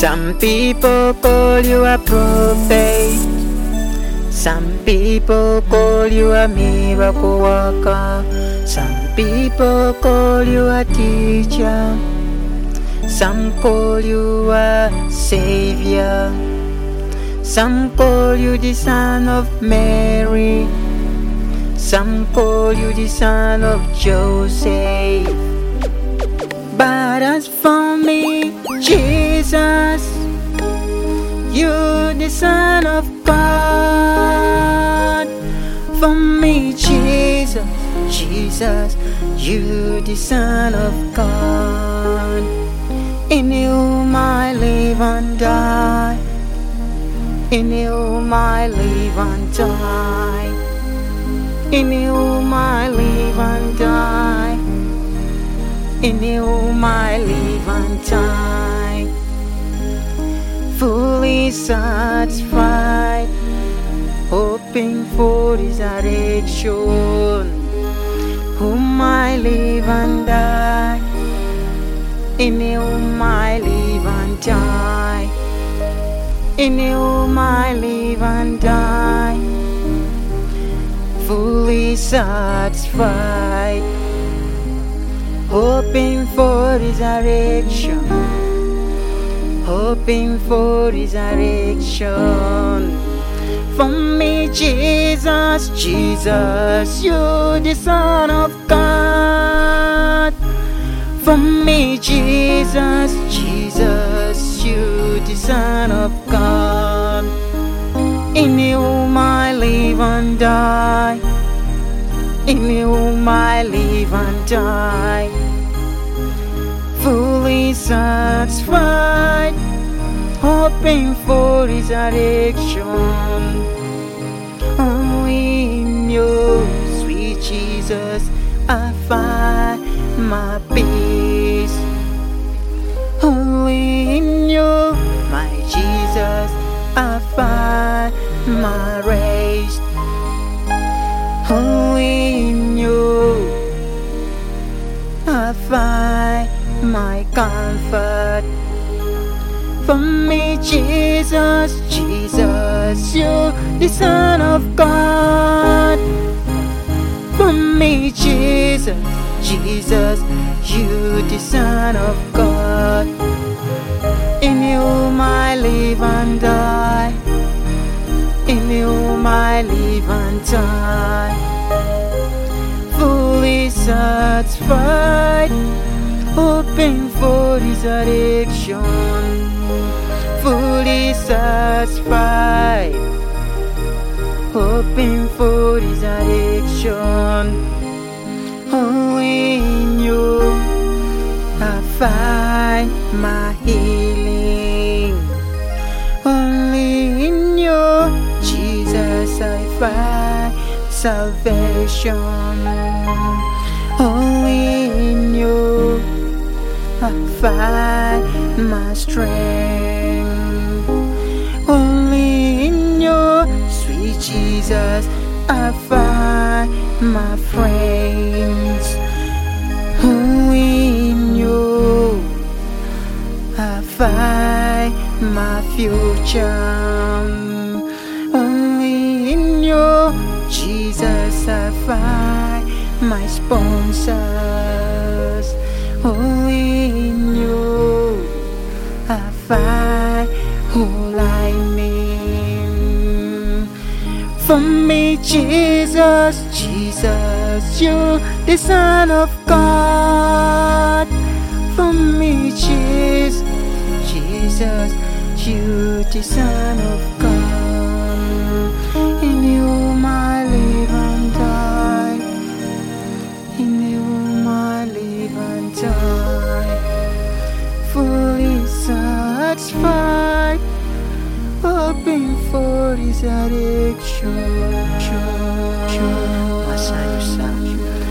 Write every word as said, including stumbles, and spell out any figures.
Some people call you a prophet. Some people call you a miracle worker. Some people call you a teacher. Some call you a savior. Some call you the son of Mary. Some call you the son of Joseph. But as for me, Jesus, you're the Son of God. For me, Jesus, Jesus, you're the Son of God. In you I live and die. In you I live and die. In you I live and die. In you I live and die. Fully satisfied, hoping for resurrection. Whom I live and die. In you I live and die. In you I live and die. Fully satisfied, hoping for resurrection. Hoping for resurrection. For me, Jesus, Jesus, you're the Son of God. For me, Jesus, Jesus, you're the Son of God. In you I live and die. In you I live and die. Fully satisfied, hoping for resurrection. Only in you, sweet Jesus, I find my peace. Only in you, my Jesus, I find my rest. Only in you I find my comfort. For me, Jesus, Jesus, you're the Son of God. For me, Jesus, Jesus, you're the Son of God. In you I live and die. In you I live and die. Fully satisfied, hoping for resurrection. Fully satisfied, hoping for resurrection. Only in you I find my healing. Only in you, Jesus, I find salvation. Only in you I find my strength. Only in you, sweet Jesus, I find my friends. Only in you I find my future. Only in you, Jesus, I find my sponsors. Only in you I find all I need. For me, Jesus, Jesus, you're the Son of God. For me, Jesus, Jesus, you're the Son of God. In you I live and die. In you I live and die. Fully satisfied, hoping for resurrection. Masayusa.